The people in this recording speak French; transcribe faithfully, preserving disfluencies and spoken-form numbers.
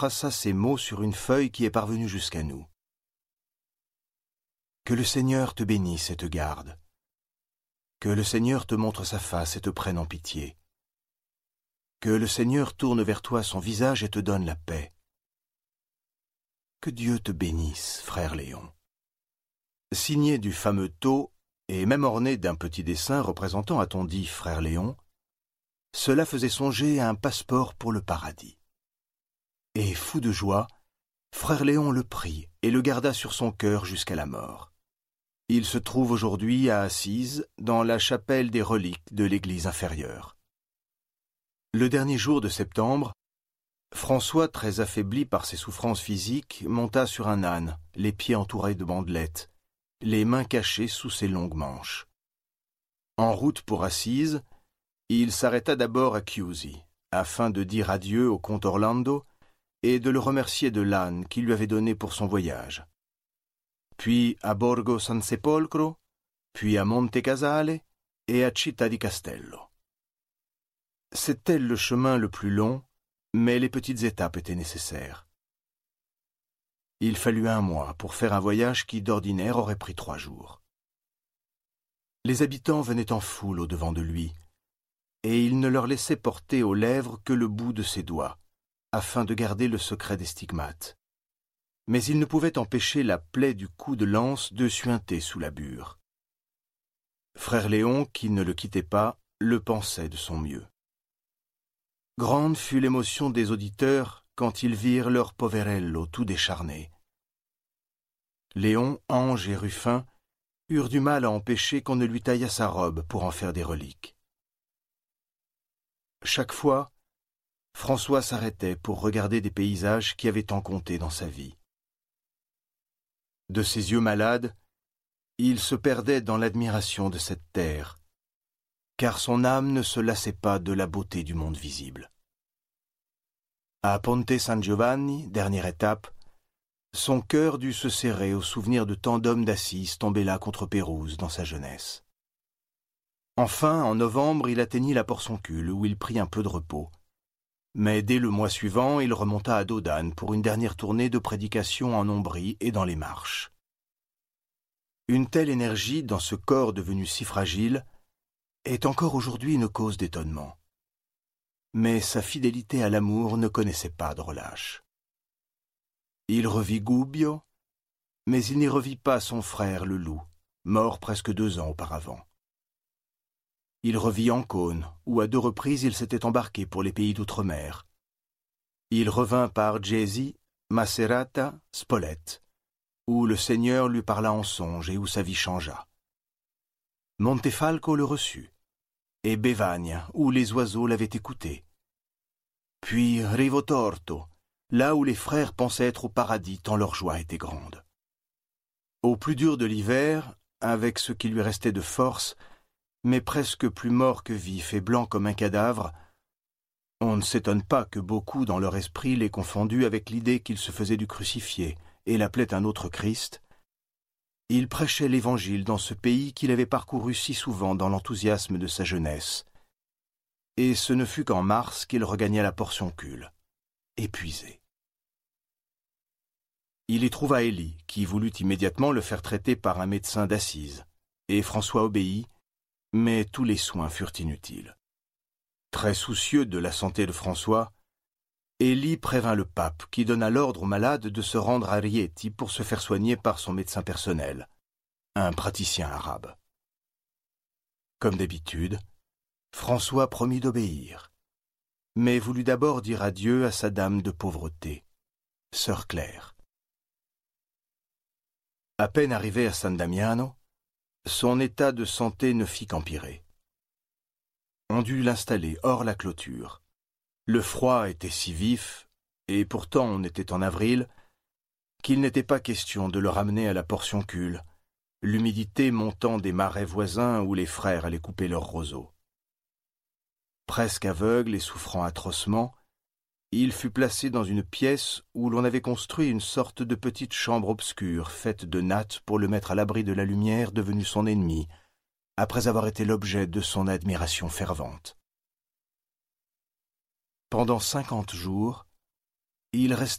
traça ces mots sur une feuille qui est parvenue jusqu'à nous. Que le Seigneur te bénisse et te garde. Que le Seigneur te montre sa face et te prenne en pitié. Que le Seigneur tourne vers toi son visage et te donne la paix. Que Dieu te bénisse, frère Léon. Signé du fameux tau, et même orné d'un petit dessin représentant à ton dit frère Léon, cela faisait songer à un passeport pour le paradis. Et fou de joie, frère Léon le prit et le garda sur son cœur jusqu'à la mort. Il se trouve aujourd'hui à Assise, dans la chapelle des reliques de l'église inférieure. Le dernier jour de septembre, François, très affaibli par ses souffrances physiques, monta sur un âne, les pieds entourés de bandelettes, les mains cachées sous ses longues manches. En route pour Assise, il s'arrêta d'abord à Chiusi, afin de dire adieu au comte Orlando et de le remercier de l'âne qu'il lui avait donné pour son voyage. Puis à Borgo San Sepolcro, puis à Monte Casale et à Città di Castello. C'était le chemin le plus long, mais les petites étapes étaient nécessaires. Il fallut un mois pour faire un voyage qui d'ordinaire aurait pris trois jours. Les habitants venaient en foule au-devant de lui, et il ne leur laissait porter aux lèvres que le bout de ses doigts, afin de garder le secret des stigmates. Mais il ne pouvait empêcher la plaie du coup de lance de suinter sous la bure. Frère Léon, qui ne le quittait pas, le pensait de son mieux. Grande fut l'émotion des auditeurs quand ils virent leur poverello tout décharné. Léon, Ange et Ruffin eurent du mal à empêcher qu'on ne lui taillât sa robe pour en faire des reliques. Chaque fois, François s'arrêtait pour regarder des paysages qui avaient tant compté dans sa vie. De ses yeux malades, il se perdait dans l'admiration de cette terre, car son âme ne se lassait pas de la beauté du monde visible. À Ponte San Giovanni, dernière étape, son cœur dut se serrer au souvenir de tant d'hommes d'Assise tombés là contre Pérouse dans sa jeunesse. Enfin, en novembre, il atteignit la Portioncule, où il prit un peu de repos. Mais dès le mois suivant, il remonta à Dodane pour une dernière tournée de prédication en Ombrie et dans les Marches. Une telle énergie dans ce corps devenu si fragile est encore aujourd'hui une cause d'étonnement. Mais sa fidélité à l'amour ne connaissait pas de relâche. Il revit Gubbio, mais il n'y revit pas son frère le loup, mort presque deux ans auparavant. Il revit Ancône, où à deux reprises il s'était embarqué pour les pays d'outre-mer. Il revint par Gesi, Macerata, Spolète, où le Seigneur lui parla en songe et où sa vie changea. Montefalco le reçut, et Bévagna, où les oiseaux l'avaient écouté. Puis Rivotorto, là où les frères pensaient être au paradis tant leur joie était grande. Au plus dur de l'hiver, avec ce qui lui restait de force, mais presque plus mort que vif et blanc comme un cadavre, on ne s'étonne pas que beaucoup dans leur esprit l'aient confondu avec l'idée qu'il se faisait du crucifié et l'appelait un autre Christ. Il prêchait l'Évangile dans ce pays qu'il avait parcouru si souvent dans l'enthousiasme de sa jeunesse. Et ce ne fut qu'en mars qu'il regagna la Portioncule, épuisé. Il y trouva Élie, qui voulut immédiatement le faire traiter par un médecin d'Assise, et François obéit, mais tous les soins furent inutiles. Très soucieux de la santé de François, Élie prévint le pape, qui donna l'ordre aux malades de se rendre à Rieti pour se faire soigner par son médecin personnel, un praticien arabe. Comme d'habitude, François promit d'obéir, mais voulut d'abord dire adieu à sa dame de pauvreté, sœur Claire. À peine arrivé à San Damiano, son état de santé ne fit qu'empirer. On dut l'installer hors la clôture. Le froid était si vif, et pourtant on était en avril, qu'il n'était pas question de le ramener à la Portioncule, l'humidité montant des marais voisins où les frères allaient couper leurs roseaux. Presque aveugle et souffrant atrocement, il fut placé dans une pièce où l'on avait construit une sorte de petite chambre obscure faite de nattes pour le mettre à l'abri de la lumière devenue son ennemi, après avoir été l'objet de son admiration fervente. Pendant cinquante jours, il resta